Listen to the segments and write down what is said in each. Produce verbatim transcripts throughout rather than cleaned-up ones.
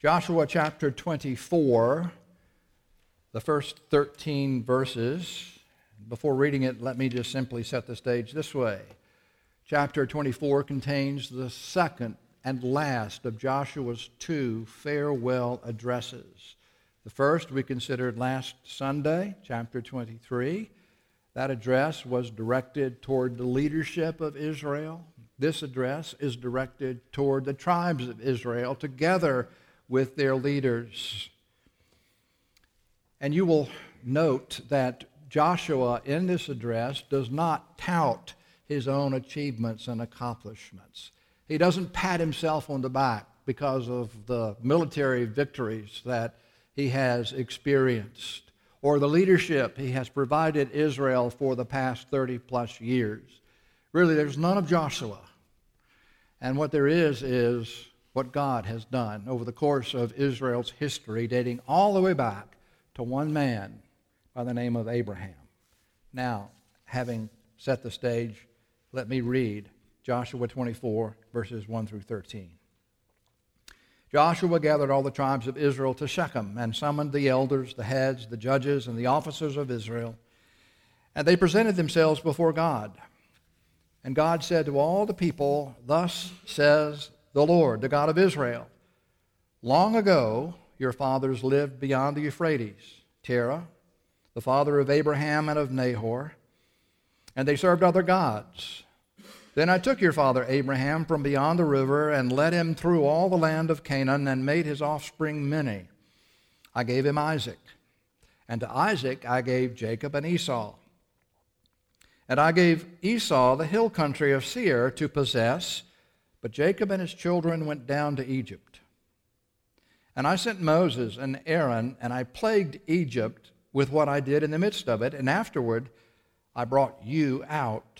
Joshua chapter twenty-four, the first thirteen verses. Before reading it, let me just simply set the stage this way. Chapter twenty-four contains the second and last of Joshua's two farewell addresses. The first we considered last Sunday, chapter twenty-three. That address was directed toward the leadership of Israel. This address is directed toward the tribes of Israel together with their leaders. And you will note that Joshua in this address does not tout his own achievements and accomplishments. He doesn't pat himself on the back because of the military victories that he has experienced or the leadership he has provided Israel for the past thirty plus years. Really, there's none of Joshua. And what there is is what God has done over the course of Israel's history, dating all the way back to one man by the name of Abraham. Now, having set the stage, let me read Joshua twenty-four, verses one through thirteen. Joshua gathered all the tribes of Israel to Shechem and summoned the elders, the heads, the judges, and the officers of Israel. And they presented themselves before God. And God said to all the people, "Thus says the Lord, the God of Israel, long ago your fathers lived beyond the Euphrates, Terah, the father of Abraham and of Nahor, and they served other gods. Then I took your father Abraham from beyond the river and led him through all the land of Canaan and made his offspring many. I gave him Isaac, and to Isaac I gave Jacob and Esau. And I gave Esau the hill country of Seir to possess, but Jacob and his children went down to Egypt. And I sent Moses and Aaron, and I plagued Egypt with what I did in the midst of it, and afterward I brought you out.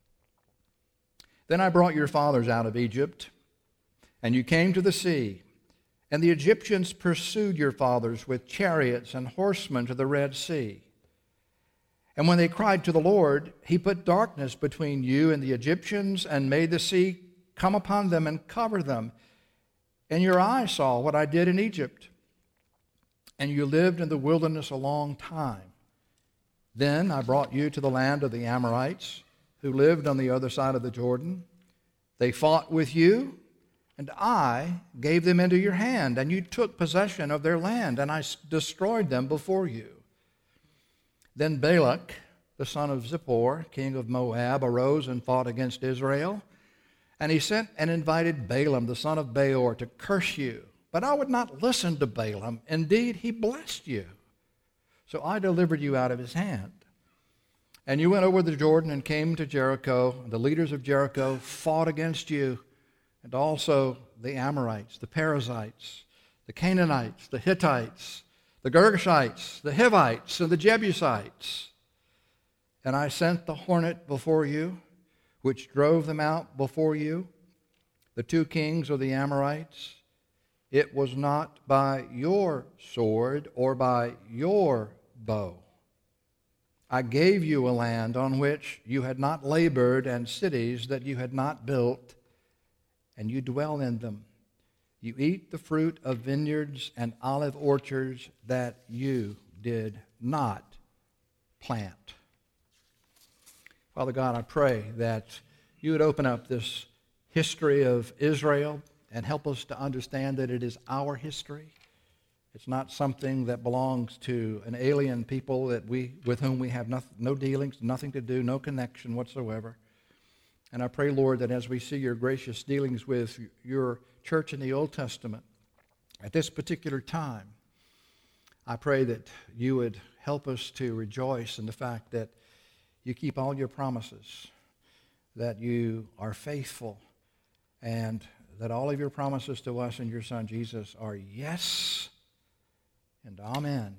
Then I brought your fathers out of Egypt, and you came to the sea, and the Egyptians pursued your fathers with chariots and horsemen to the Red Sea. And when they cried to the Lord, he put darkness between you and the Egyptians and made the sea come upon them and cover them. And your eyes saw what I did in Egypt, and you lived in the wilderness a long time. Then I brought you to the land of the Amorites, who lived on the other side of the Jordan. They fought with you, and I gave them into your hand, and you took possession of their land, and I destroyed them before you. Then Balak, the son of Zippor, king of Moab, arose and fought against Israel, and he sent and invited Balaam, the son of Beor, to curse you. But I would not listen to Balaam. Indeed, he blessed you. So I delivered you out of his hand. And you went over the Jordan and came to Jericho. And the leaders of Jericho fought against you, and also the Amorites, the Perizzites, the Canaanites, the Hittites, the Girgashites, the Hivites, and the Jebusites. And I sent the hornet before you, which drove them out before you, the two kings of the Amorites. It was not by your sword or by your bow. I gave you a land on which you had not labored, and cities that you had not built, and you dwell in them. You eat the fruit of vineyards and olive orchards that you did not plant." Father God, I pray that you would open up this history of Israel and help us to understand that it is our history. It's not something that belongs to an alien people that we, with whom we have no, no dealings, nothing to do, no connection whatsoever. And I pray, Lord, that as we see your gracious dealings with your church in the Old Testament at this particular time, I pray that you would help us to rejoice in the fact that you keep all your promises, that you are faithful, and that all of your promises to us and your Son Jesus are yes and amen.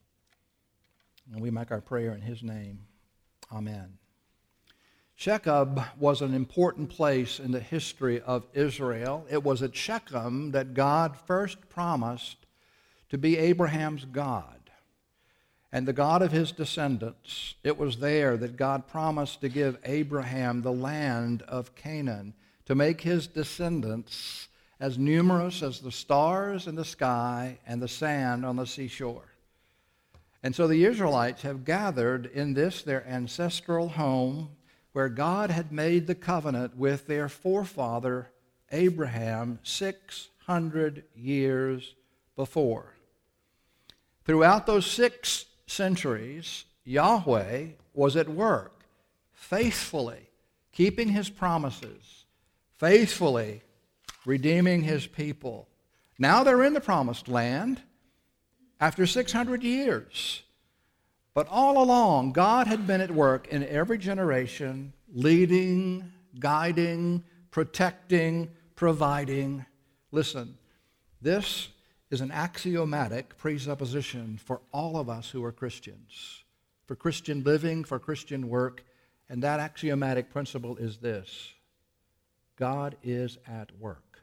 And we make our prayer in his name. Amen. Shechem was an important place in the history of Israel. It was at Shechem that God first promised to be Abraham's God and the God of his descendants. It was there that God promised to give Abraham the land of Canaan, to make his descendants as numerous as the stars in the sky and the sand on the seashore. And so the Israelites have gathered in this, their ancestral home, where God had made the covenant with their forefather Abraham six hundred years before. Throughout those six centuries, Yahweh was at work, faithfully keeping his promises, faithfully redeeming his people. Now they're in the promised land after six hundred years. But all along, God had been at work in every generation, leading, guiding, protecting, providing. Listen, this is an axiomatic presupposition for all of us who are Christians, for Christian living, for Christian work, and that axiomatic principle is this: God is at work.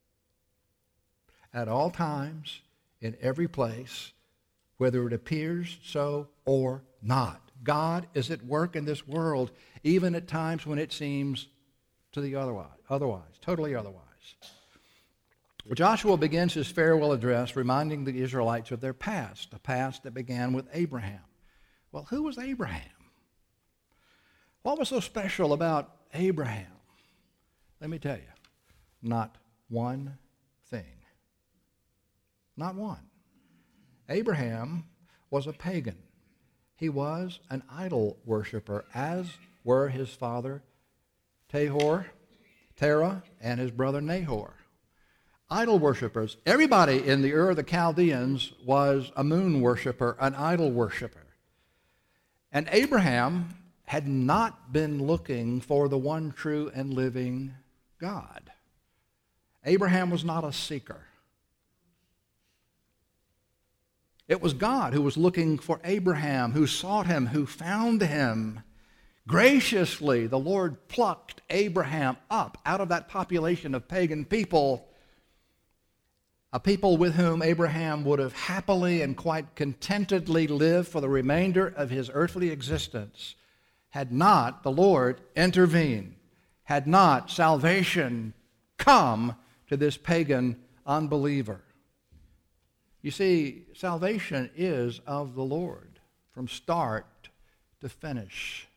At all times, in every place, whether it appears so or not. God is at work in this world, even at times when it seems to the otherwise, otherwise, totally otherwise. Well, Joshua begins his farewell address reminding the Israelites of their past, a past that began with Abraham. Well, who was Abraham? What was so special about Abraham? Let me tell you, not one thing. Not one. Abraham was a pagan. He was an idol worshiper, as were his father Tahor, Terah, and his brother Nahor. Idol worshipers. Everybody in the Ur of the Chaldeans was a moon worshiper, an idol worshiper. And Abraham had not been looking for the one true and living God. Abraham was not a seeker. It was God who was looking for Abraham, who sought him, who found him. Graciously, the Lord plucked Abraham up out of that population of pagan people, a people with whom Abraham would have happily and quite contentedly lived for the remainder of his earthly existence, had not the Lord intervened, had not salvation come to this pagan unbeliever. You see, salvation is of the Lord from start to finish.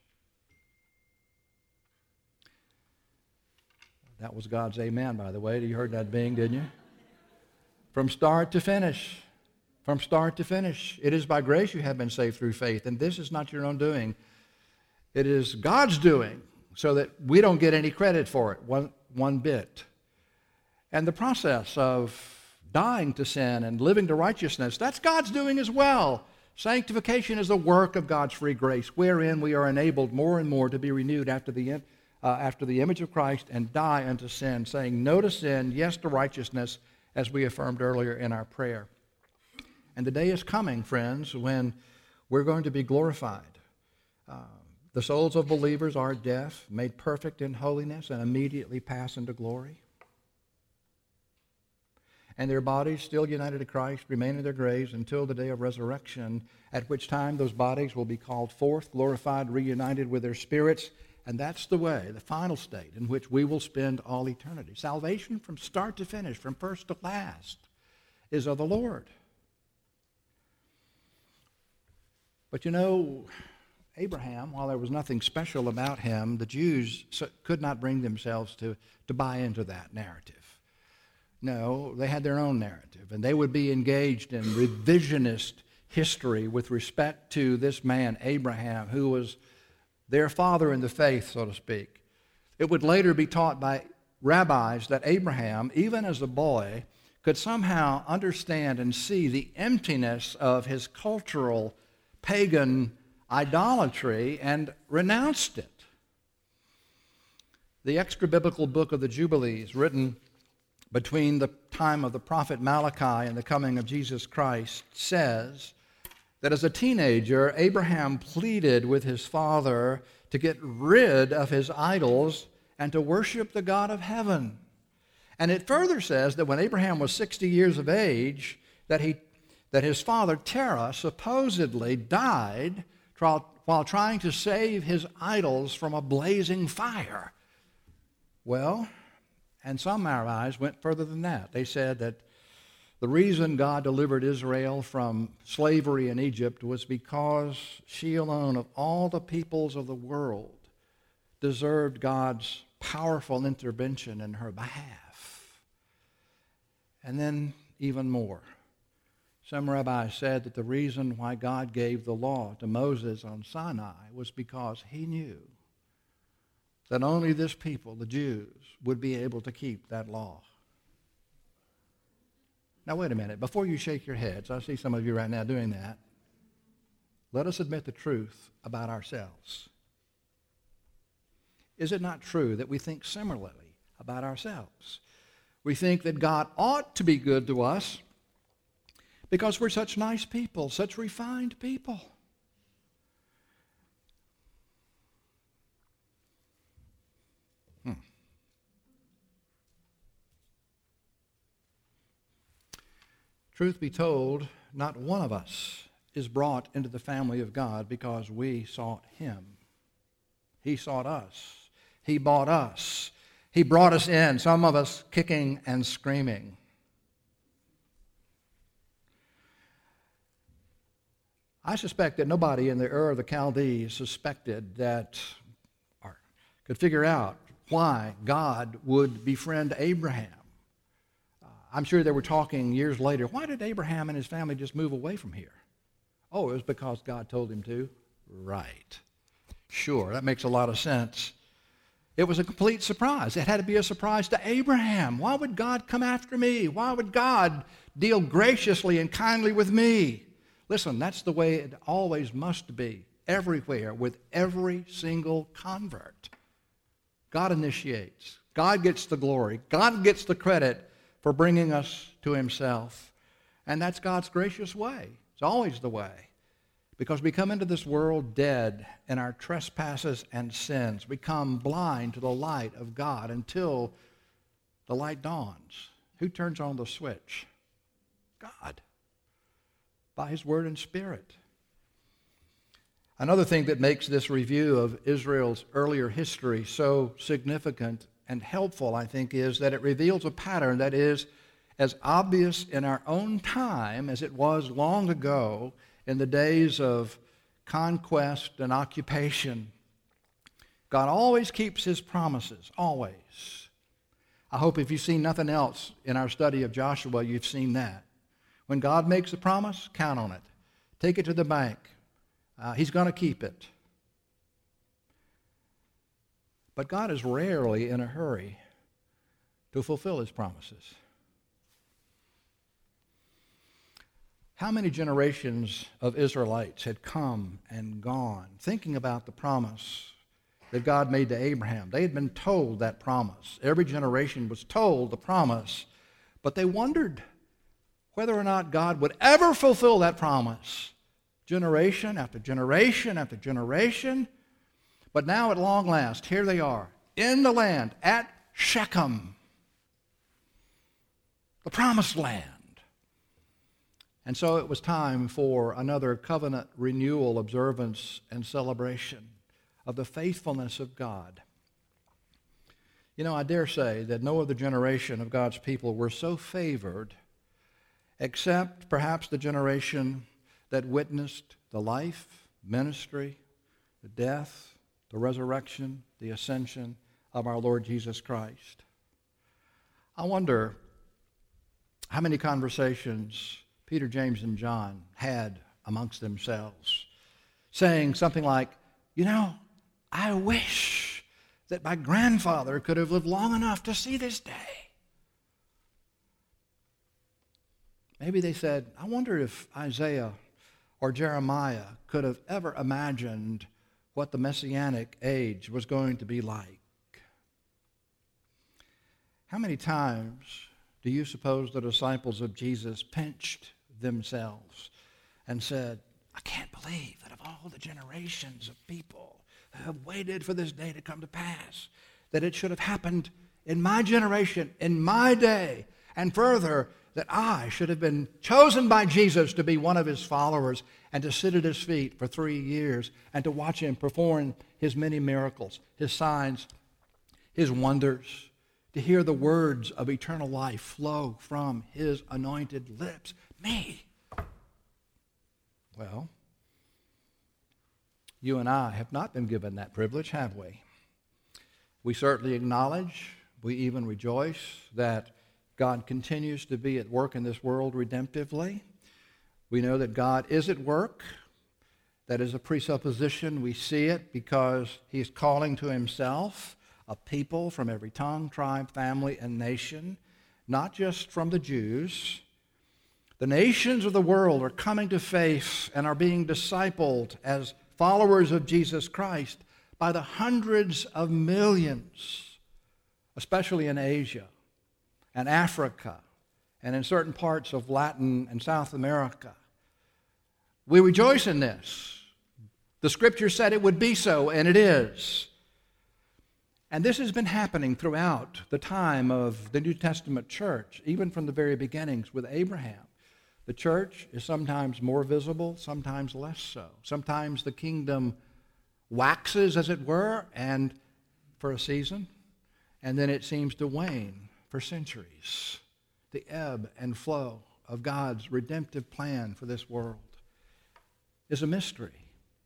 That was God's amen, by the way. You heard that being, didn't you? From start to finish. From start to finish. It is by grace you have been saved through faith, and this is not your own doing. It is God's doing, so that we don't get any credit for it, one, one bit. And the process of dying to sin and living to righteousness, that's God's doing as well. Sanctification is a work of God's free grace, wherein we are enabled more and more to be renewed after the, uh, after the image of Christ and die unto sin, saying no to sin, yes to righteousness, as we affirmed earlier in our prayer. And the day is coming, friends, when we're going to be glorified. Uh, the souls of believers are deaf, made perfect in holiness, and immediately pass into glory. And their bodies, still united to Christ, remain in their graves until the day of resurrection, at which time those bodies will be called forth, glorified, reunited with their spirits. And that's the way, the final state in which we will spend all eternity. Salvation from start to finish, from first to last, is of the Lord. But you know, Abraham, while there was nothing special about him, the Jews could not bring themselves to, to buy into that narrative. No, they had their own narrative, and they would be engaged in revisionist history with respect to this man, Abraham, who was their father in the faith, so to speak. It would later be taught by rabbis that Abraham, even as a boy, could somehow understand and see the emptiness of his cultural pagan idolatry and renounced it. The extra-biblical book of the Jubilees, written between the time of the prophet Malachi and the coming of Jesus Christ, says that as a teenager, Abraham pleaded with his father to get rid of his idols and to worship the God of heaven. And it further says that when Abraham was sixty years of age, that he that his father Terah supposedly died while trying to save his idols from a blazing fire. Well, And some rabbis went further than that. They said that the reason God delivered Israel from slavery in Egypt was because she alone, of all the peoples of the world, deserved God's powerful intervention in her behalf. And then even more. Some rabbis said that the reason why God gave the law to Moses on Sinai was because he knew that only this people, the Jews, would be able to keep that law. Now, wait a minute. Before you shake your heads, I see some of you right now doing that. Let us admit the truth about ourselves. Is it not true that we think similarly about ourselves? We think that God ought to be good to us because we're such nice people, such refined people. Hmm. Truth be told, not one of us is brought into the family of God because we sought him. He sought us. He bought us. He brought us in, some of us kicking and screaming. I suspect that nobody in the Ur of the Chaldees suspected that or could figure out why God would befriend Abraham. Uh, I'm sure they were talking years later. Why did Abraham and his family just move away from here? Oh, it was because God told him to? Right. Sure, that makes a lot of sense. It was a complete surprise. It had to be a surprise to Abraham. Why would God come after me? Why would God deal graciously and kindly with me? Listen, that's the way it always must be, everywhere, with every single convert. God initiates. God gets the glory. God gets the credit for bringing us to himself. And that's God's gracious way. It's always the way. Because we come into this world dead in our trespasses and sins. We come blind to the light of God until the light dawns. Who turns on the switch? God. By his word and spirit. Another thing that makes this review of Israel's earlier history so significant and helpful, I think, is that it reveals a pattern that is as obvious in our own time as it was long ago in the days of conquest and occupation. God always keeps his promises, always. I hope if you've seen nothing else in our study of Joshua, you've seen that. When God makes a promise, count on it. Take it to the bank. Uh, he's going to keep it. But God is rarely in a hurry to fulfill his promises. How many generations of Israelites had come and gone thinking about the promise that God made to Abraham? They had been told that promise. Every generation was told the promise, but they wondered whether or not God would ever fulfill that promise. Generation after generation after generation. But now at long last, here they are, in the land, at Shechem, the promised land. And so it was time for another covenant renewal, observance, and celebration of the faithfulness of God. You know, I dare say that no other generation of God's people were so favored except perhaps the generation that witnessed the life, ministry, the death, the resurrection, the ascension of our Lord Jesus Christ. I wonder how many conversations Peter, James, and John had amongst themselves, saying something like, you know, I wish that my grandfather could have lived long enough to see this day. Maybe they said, I wonder if Isaiah or Jeremiah could have ever imagined what the Messianic age was going to be like. How many times do you suppose the disciples of Jesus pinched themselves and said, I can't believe that of all the generations of people who have waited for this day to come to pass, that it should have happened in my generation, in my day, and further, that I should have been chosen by Jesus to be one of his followers and to sit at his feet for three years and to watch him perform his many miracles, his signs, his wonders, to hear the words of eternal life flow from his anointed lips. Me. Well, you and I have not been given that privilege, have we? We certainly acknowledge, we even rejoice that God continues to be at work in this world redemptively. We know that God is at work. That is a presupposition. We see it because he's calling to himself a people from every tongue, tribe, family, and nation, not just from the Jews. The nations of the world are coming to faith and are being discipled as followers of Jesus Christ by the hundreds of millions, especially in Asia and Africa and in certain parts of Latin and South America. We rejoice in this. The Scripture said it would be so, and it is. And this has been happening throughout the time of the New Testament church, even from the very beginnings with Abraham. The church is sometimes more visible, sometimes less so. Sometimes the kingdom waxes, as it were, and for a season, and then it seems to wane for centuries. The ebb and flow of God's redemptive plan for this world is a mystery.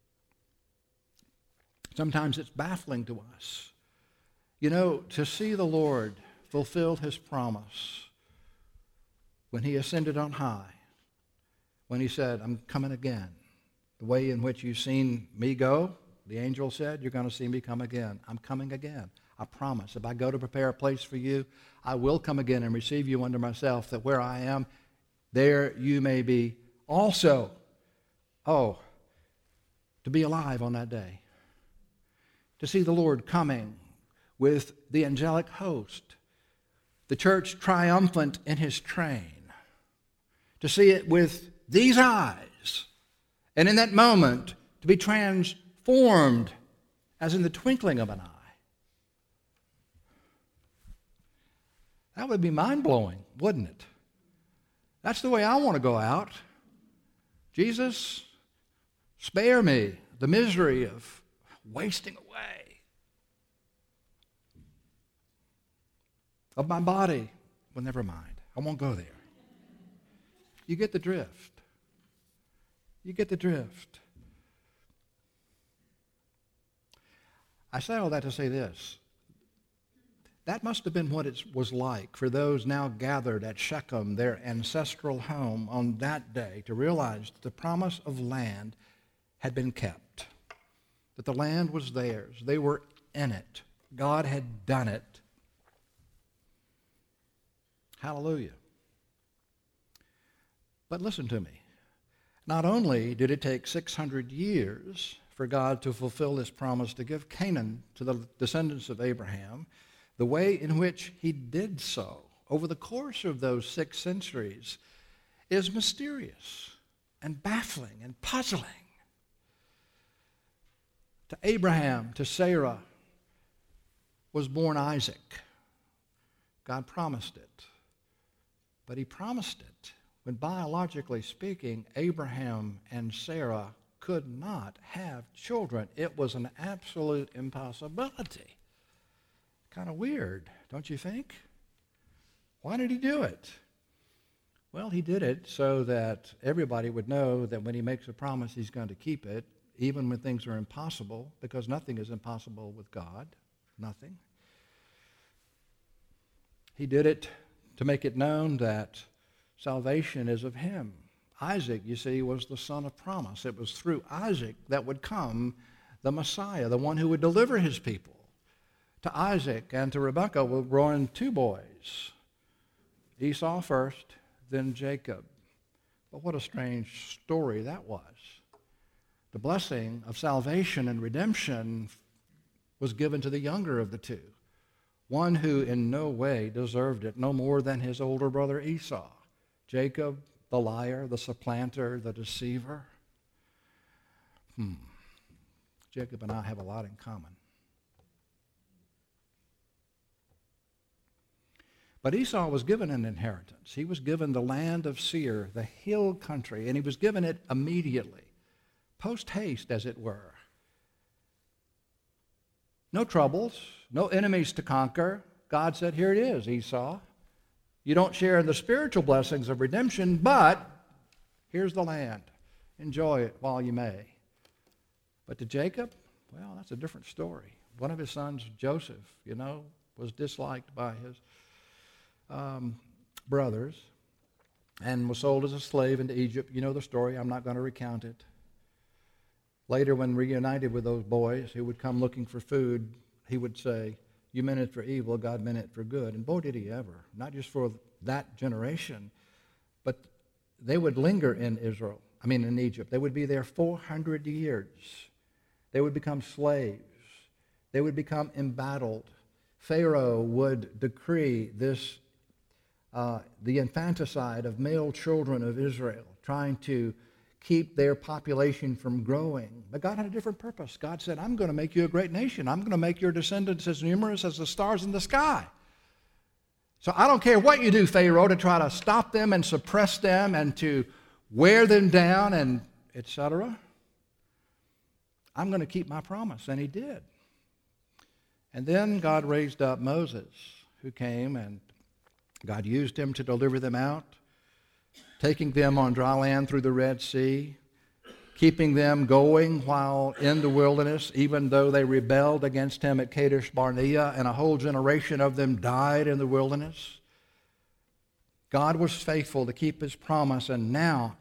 Sometimes it's baffling to us. You know, to see the Lord fulfill his promise when he ascended on high, when he said, I'm coming again. The way in which you've seen me go, the angel said, you're going to see me come again. I'm coming again. I promise. If I go to prepare a place for you, I will come again and receive you unto myself, that where I am, there you may be also. Oh, to be alive on that day. To see the Lord coming with the angelic host, the church triumphant in his train. To see it with these eyes, and in that moment to be transformed as in the twinkling of an eye. That would be mind-blowing, wouldn't it? That's the way I want to go out. Jesus, spare me the misery of wasting away of my body. Well, never mind. I won't go there. You get the drift. You get the drift. I say all that to say this. That must have been what it was like for those now gathered at Shechem, their ancestral home, on that day, to realize that the promise of land had been kept, that the land was theirs. They were in it. God had done it. Hallelujah. But listen to me. Not only did it take six hundred years for God to fulfill his promise to give Canaan to the descendants of Abraham, the way in which he did so over the course of those six centuries is mysterious and baffling and puzzling. To Abraham, to Sarah, was born Isaac. God promised it. But he promised it when, biologically speaking, Abraham and Sarah could not have children. It was an absolute impossibility. Kind of weird, don't you think? Why did he do it? Well, he did it so that everybody would know that when he makes a promise, he's going to keep it, even when things are impossible, because nothing is impossible with God. Nothing. He did it to make it known that salvation is of him. Isaac, you see, was the son of promise. It was through Isaac that would come the Messiah, the one who would deliver his people. To Isaac and to Rebekah were born two boys, Esau first, then Jacob. But what a strange story that was. The blessing of salvation and redemption was given to the younger of the two, one who in no way deserved it, no more than his older brother Esau. Jacob, the liar, the supplanter, the deceiver. Hmm. Jacob and I have a lot in common. But Esau was given an inheritance. He was given the land of Seir, the hill country, and he was given it immediately, post haste, as it were. No troubles, no enemies to conquer. God said, here it is, Esau. You don't share in the spiritual blessings of redemption, but here's the land. Enjoy it while you may. But to Jacob, well, that's a different story. One of his sons, Joseph, you know, was disliked by his um, brothers and was sold as a slave into Egypt. You know the story. I'm not going to recount it. Later, when reunited with those boys who would come looking for food, he would say, you meant it for evil, God meant it for good. And boy, did he ever. Not just for that generation, but they would linger in Israel, I mean in Egypt. They would be there four hundred years. They would become slaves. They would become embattled. Pharaoh would decree this, uh, the infanticide of male children of Israel, trying to keep their population from growing. But God had a different purpose. God said, I'm going to make you a great nation. I'm going to make your descendants as numerous as the stars in the sky. So I don't care what you do, Pharaoh, to try to stop them and suppress them and to wear them down and et cetera. I'm going to keep my promise. And he did. And then God raised up Moses, who came, and God used him to deliver them out, taking them on dry land through the Red Sea, keeping them going while in the wilderness, even though they rebelled against him at Kadesh Barnea, and a whole generation of them died in the wilderness. God was faithful to keep his promise, and now,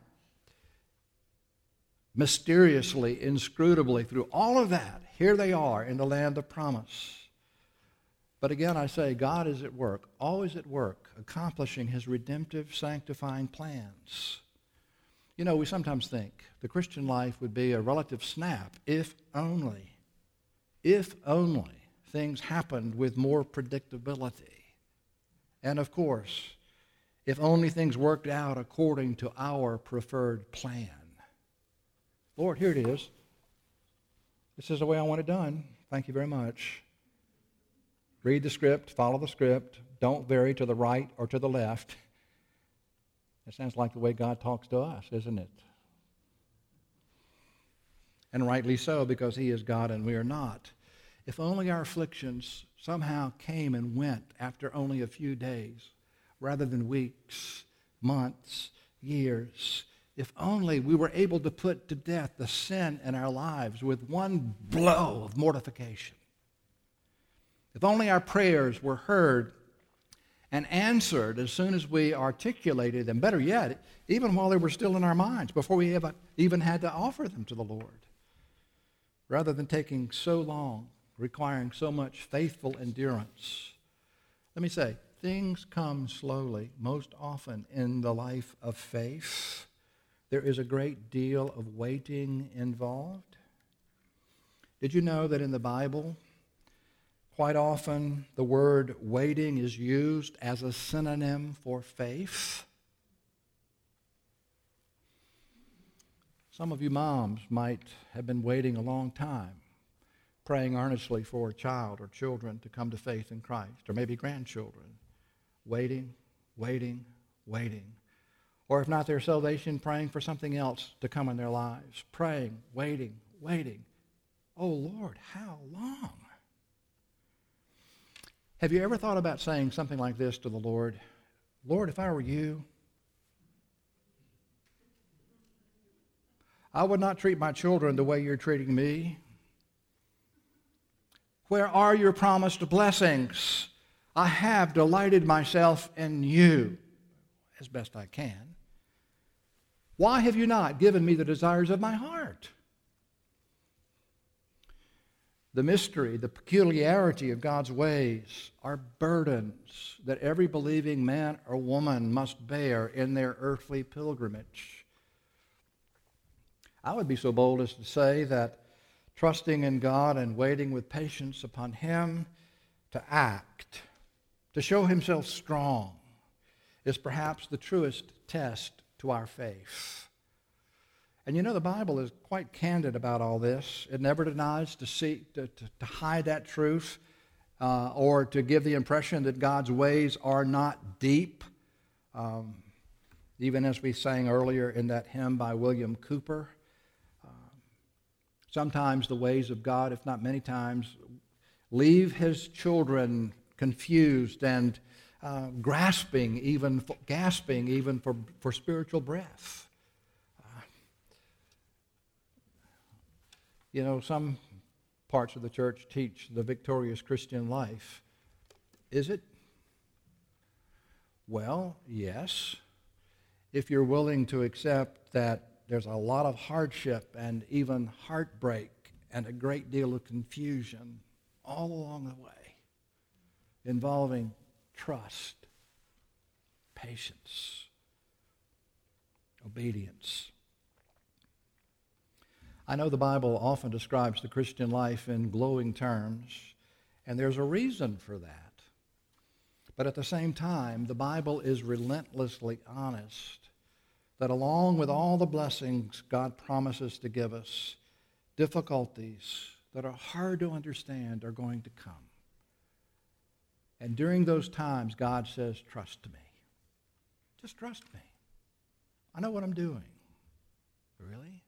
mysteriously, inscrutably, through all of that, here they are in the land of promise. But again, I say, God is at work, always at work, accomplishing his redemptive, sanctifying plans. You know, we sometimes think the Christian life would be a relative snap if only, if only things happened with more predictability. And of course, if only things worked out according to our preferred plan. Lord, here it is. This is the way I want it done. Thank you very much. Read the script, follow the script. Don't vary to the right or to the left. That sounds like the way God talks to us, isn't it? And rightly so, because he is God and we are not. If only our afflictions somehow came and went after only a few days, rather than weeks, months, years. If only we were able to put to death the sin in our lives with one blow of mortification. If only our prayers were heard and answered as soon as we articulated them, better yet, even while they were still in our minds, before we ever even had to offer them to the Lord, rather than taking so long, requiring so much faithful endurance. Let me say, things come slowly, most often in the life of faith. There is a great deal of waiting involved. Did you know that in the Bible, quite often, the word waiting is used as a synonym for faith? Some of you moms might have been waiting a long time, praying earnestly for a child or children to come to faith in Christ, or maybe grandchildren. Waiting, waiting, waiting. Or if not their salvation, praying for something else to come in their lives. Praying, waiting, waiting. Oh, Lord, how long? Have you ever thought about saying something like this to the Lord? Lord, if I were you, I would not treat my children the way you're treating me. Where are your promised blessings? I have delighted myself in you as best I can. Why have you not given me the desires of my heart? The mystery, the peculiarity of God's ways are burdens that every believing man or woman must bear in their earthly pilgrimage. I would be so bold as to say that trusting in God and waiting with patience upon him to act, to show himself strong, is perhaps the truest test to our faith. And you know, the Bible is quite candid about all this. It never denies to seek to, to, to hide that truth uh, or to give the impression that God's ways are not deep. Um, even as we sang earlier in that hymn by William Cooper, uh, sometimes the ways of God, if not many times, leave his children confused and uh, grasping, even for, gasping, even for, for spiritual breath. Uh, you know, some parts of the church teach the victorious Christian life. Is it? Well, yes, if you're willing to accept that there's a lot of hardship and even heartbreak and a great deal of confusion all along the way, involving trust, patience, obedience. I know the Bible often describes the Christian life in glowing terms, and there's a reason for that. But at the same time, the Bible is relentlessly honest that along with all the blessings God promises to give us, difficulties that are hard to understand are going to come. And during those times, God says, trust me. Just trust me. I know what I'm doing. Really?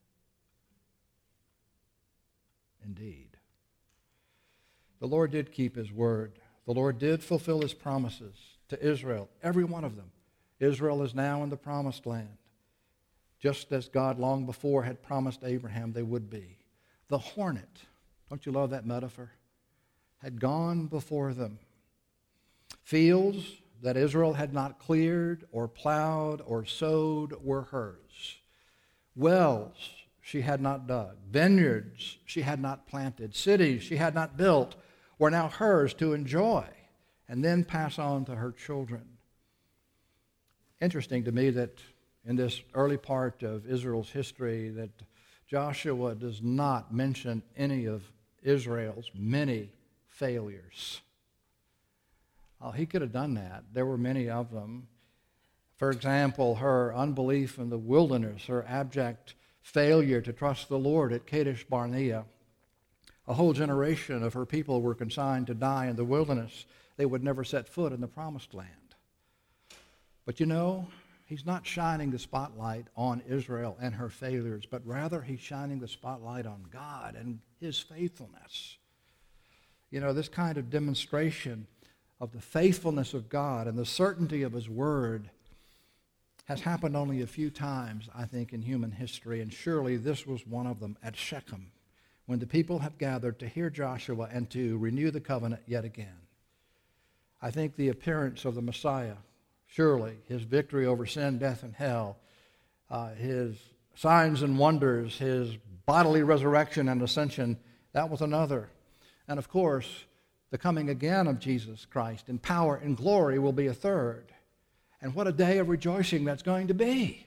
Indeed. The Lord did keep his word. The Lord did fulfill his promises to Israel, every one of them. Israel is now in the promised land, just as God long before had promised Abraham they would be. The hornet, don't you love that metaphor, had gone before them. Fields that Israel had not cleared or plowed or sowed were hers. Wells she had not dug. Vineyards she had not planted. Cities she had not built were now hers to enjoy and then pass on to her children. Interesting to me that in this early part of Israel's history that Joshua does not mention any of Israel's many failures. Oh, he could have done that. There were many of them. For example, her unbelief in the wilderness, her abject failure to trust the Lord at Kadesh Barnea. A whole generation of her people were consigned to die in the wilderness. They would never set foot in the promised land. But you know, he's not shining the spotlight on Israel and her failures, but rather he's shining the spotlight on God and his faithfulness. You know, this kind of demonstration of the faithfulness of God and the certainty of his word has happened only a few times, I think, in human history, and surely this was one of them at Shechem, when the people have gathered to hear Joshua and to renew the covenant yet again. I think the appearance of the Messiah, surely his victory over sin, death, and hell, uh, his signs and wonders, his bodily resurrection and ascension, that was another. And of course, the coming again of Jesus Christ in power and glory will be a third. And what a day of rejoicing that's going to be.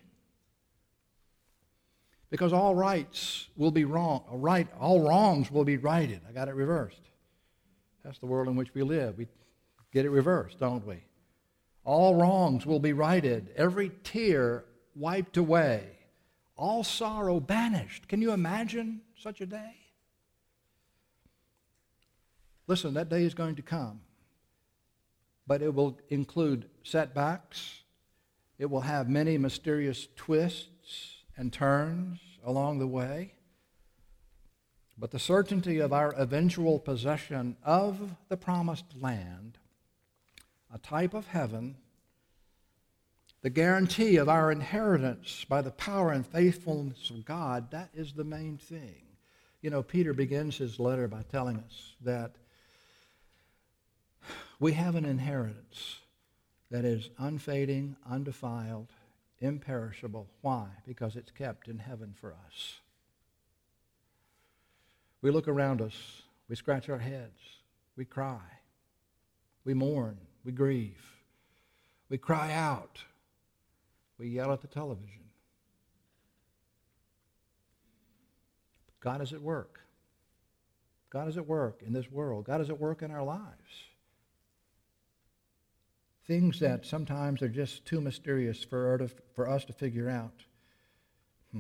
Because all rights will be wrong, right, all wrongs will be righted. I got it reversed. That's the world in which we live. We get it reversed, don't we? All wrongs will be righted, every tear wiped away, all sorrow banished. Can you imagine such a day? Listen, that day is going to come, but it will include setbacks. It will have many mysterious twists and turns along the way. But the certainty of our eventual possession of the promised land, a type of heaven, the guarantee of our inheritance by the power and faithfulness of God, that is the main thing. You know, Peter begins his letter by telling us that we have an inheritance that is unfading, undefiled, imperishable. Why? Because it's kept in heaven for us. We look around us, we scratch our heads, we cry, we mourn, we grieve, we cry out, we yell at the television. God is at work. God is at work in this world. God is at work in our lives. Things that sometimes are just too mysterious for, to, for us to figure out. Hmm.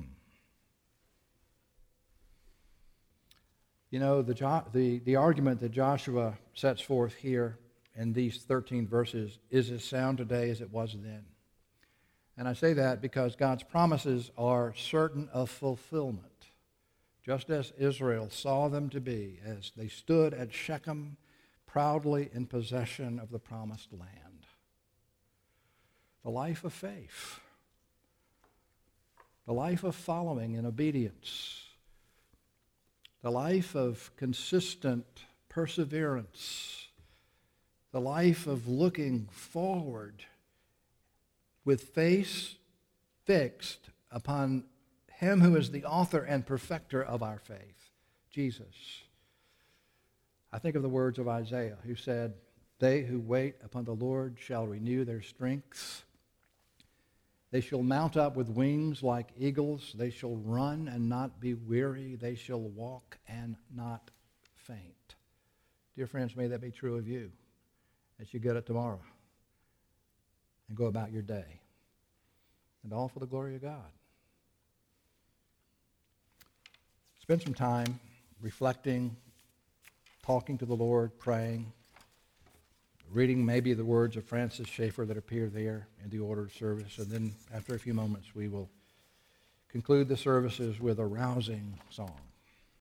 You know, the, the, the argument that Joshua sets forth here in these thirteen verses is as sound today as it was then. And I say that because God's promises are certain of fulfillment, just as Israel saw them to be as they stood at Shechem proudly in possession of the promised land. The life of faith. The life of following in obedience. The life of consistent perseverance. The life of looking forward with face fixed upon him who is the author and perfecter of our faith, Jesus. I think of the words of Isaiah, who said, "They who wait upon the Lord shall renew their strength. They shall mount up with wings like eagles. They shall run and not be weary. They shall walk and not faint." Dear friends, may that be true of you as you get it tomorrow and go about your day. And all for the glory of God. Spend some time reflecting, talking to the Lord, praying, reading maybe the words of Francis Schaeffer that appear there in the order of service. And then after a few moments, we will conclude the services with a rousing song.